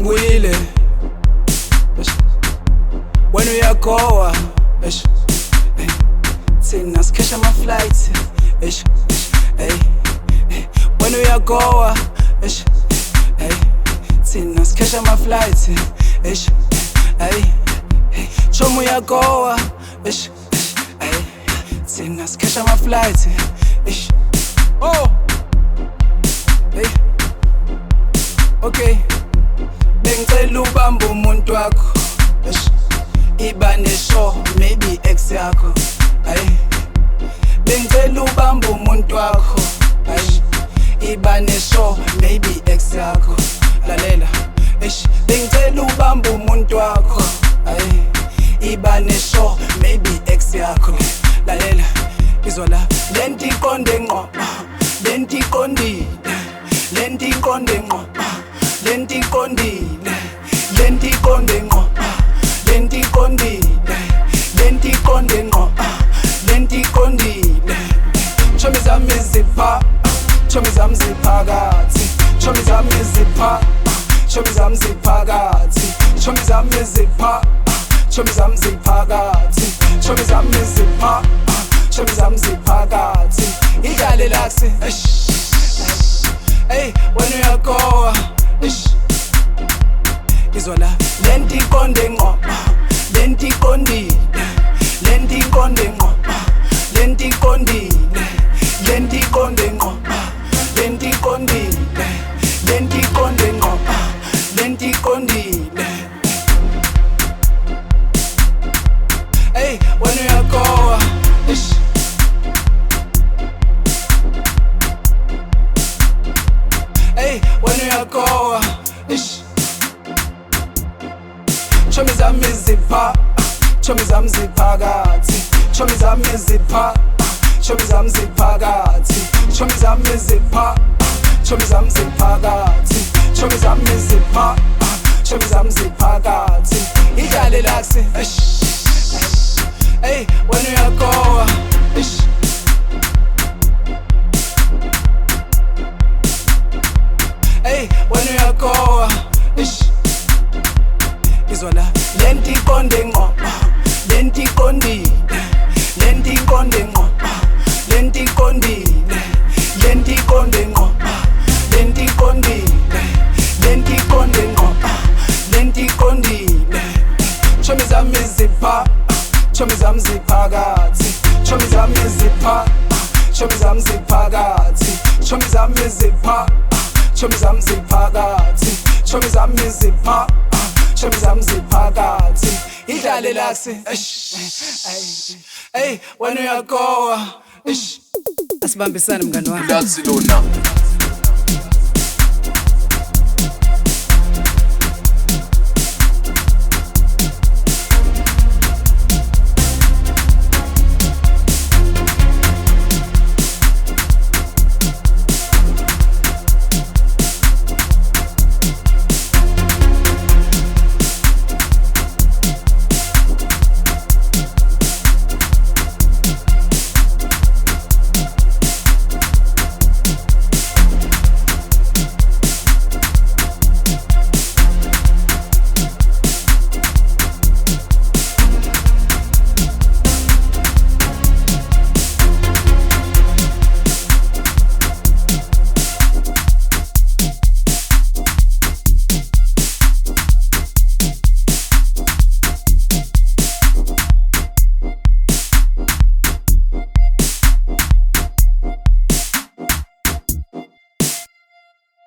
ngibuyile wena uyagowa thina sikhesha ama-flights wena uyagowa thina sikhesha ama-flights chomo uyagowa thina sikhesha ama-flights oh okay bengicela ubambe umuntu wakho iba neshow maybe ex yakho bengicela ubambe umuntu wakho iba neshow maybe ex yakho lalela bengicela ubambe umuntu wakho iba neshow maybe ex yakho lalela izwa la lento iqonde ngqo lento iqondile lento iqonde ngqo lento iqondile lento iqonde ngqo lento iqondile lento iqonde ngqo lento iqondile chomi zami zipha chomi zami ziphakathi chomi zami zipha chomi zami ziphakathi chomi zami zipha chomi zami ziphakathi chomi zami zipha chomi zami ziphakathi idlale laksi wena uyagowa izwa la lento iqonde ngqo lento iqondile lento iqonde ngqo lento iqondile lento iqonde ngqo lento iqondile lento iqonde ngqo lento iqondile wena uyagowa wena uyagowa chomi zami zipha chomi zami ziphakathi chomi zami zipha chomi zami ziphakathi chomi zami zipha chomi zami ziphakathi chomi zami zipha chomi zami ziphakathi idlale laksi wena uyagowa wena uyagowa izwa la lento iqonde ngqo lento iqondile lento iqonde ngqo lento iqondile lento iqonde ngqo lento iqondile lento iqonde ngqo lento iqondile chomi zami zipha chomi zami ziphakathi chomi zami zipha chomi zami ziphakathi chomi zami zipha chomi zami ziphakathi chomi zami zipha chomi zami ziphakathi idlale laksi wena uyagowa asibambisane mngani wami Laksi lona